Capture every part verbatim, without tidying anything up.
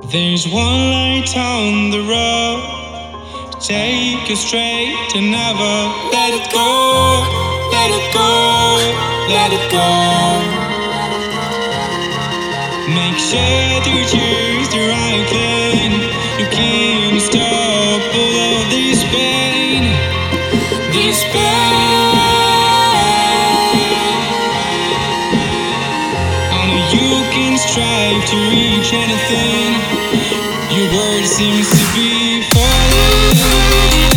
There's one light on the road, take you straight and never let it go, let it go, let it go. Make sure to choose the right lane, you can't stop all of this pain, this pain. I know you can strive to reach anything. Your word seems to be falling.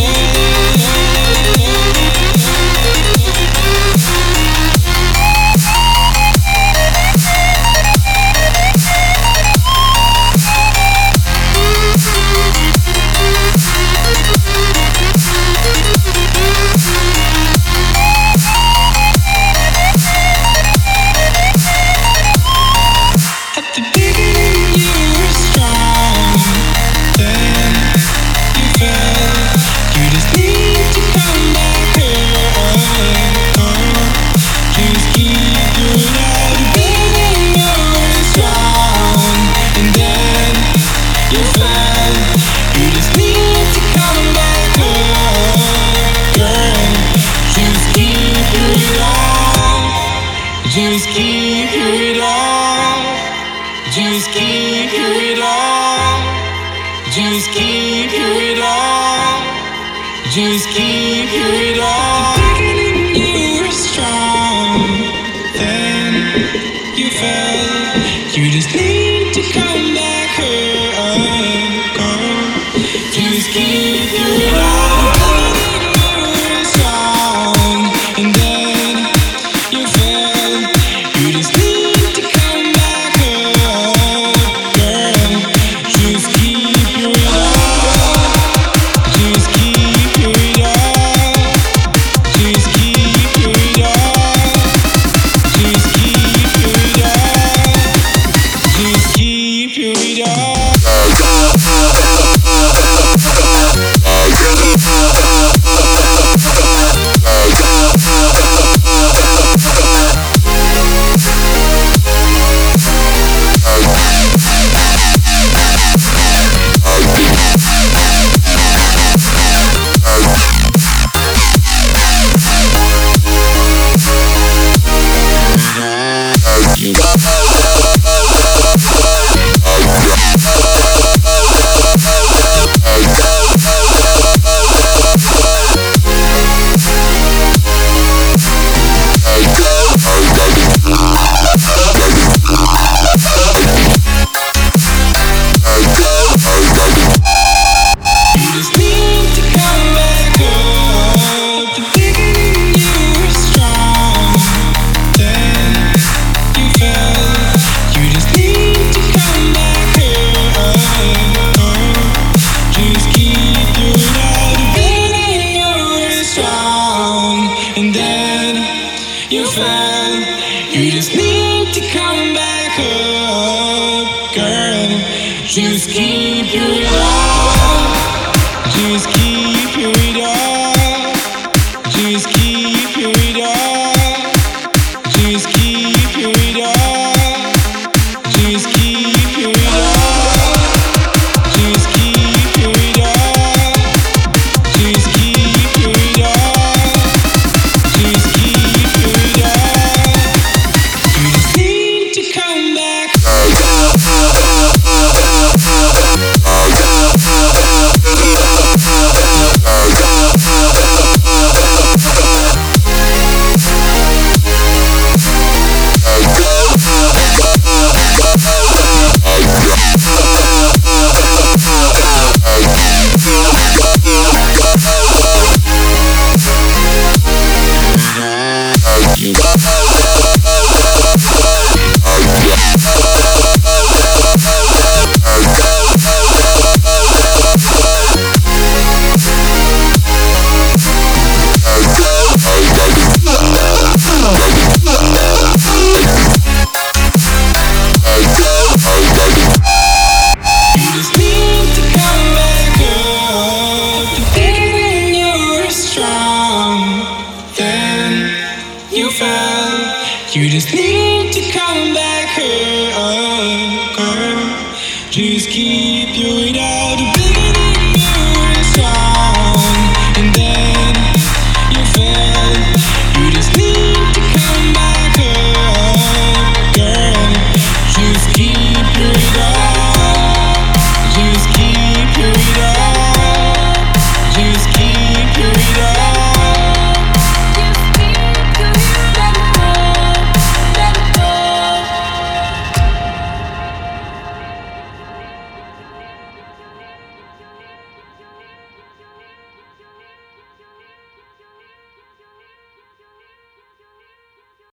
At the beginning you were strong, then you fell. You just need to come back home. Just keep your love. The beginning you were strong, and then you fell. You just need to come back home, girl. Just keep your love. Just keep your love. Just keep your love. Just keep your love. Just keep your love. The beginning you were strong, then you fell. You just need to come back home, girl. Just keep your love. The beginning you were strong, and then you fell. You just need to come back home, girl. Just keep your love. Just keep your love. Just keep your love. Just keep your love. Just keep your love. And then you fell. You just need to come back up, girl. Just keep your love. Just keep your love. Just keep your love. Just keep your love. Just keep your love. Just keep your love. Just keep your love. Just keep your love. You just need to come back. You just need to come back home, girl. Just whiskey